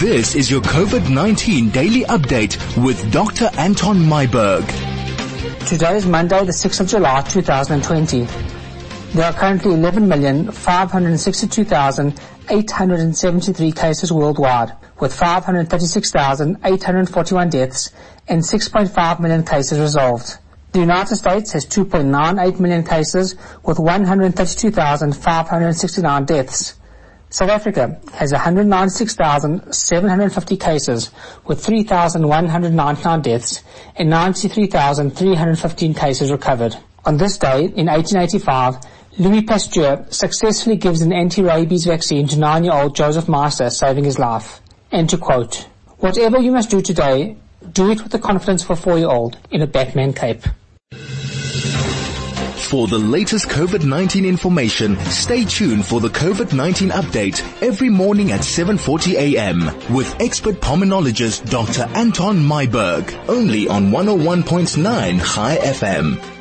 This is your COVID-19 daily update with Dr. Anton Myburgh. Today is Monday, the 6th of July, 2020. There are currently 11,562,873 cases worldwide, with 536,841 deaths and 6.5 million cases resolved. The United States has 2.98 million cases, with 132,569 deaths. South Africa has 196,750 cases, with 3,199 deaths and 93,315 cases recovered. On this day, in 1885, Louis Pasteur successfully gives an anti-rabies vaccine to 9-year-old Joseph Meister, saving his life. And to quote, "Whatever you must do today, do it with the confidence of a 4-year-old in a Batman cape." For the latest COVID-19 information, stay tuned for the COVID-19 update every morning at 7:40 a.m. with expert pulmonologist Dr. Anton Myburgh, only on 101.9 High FM.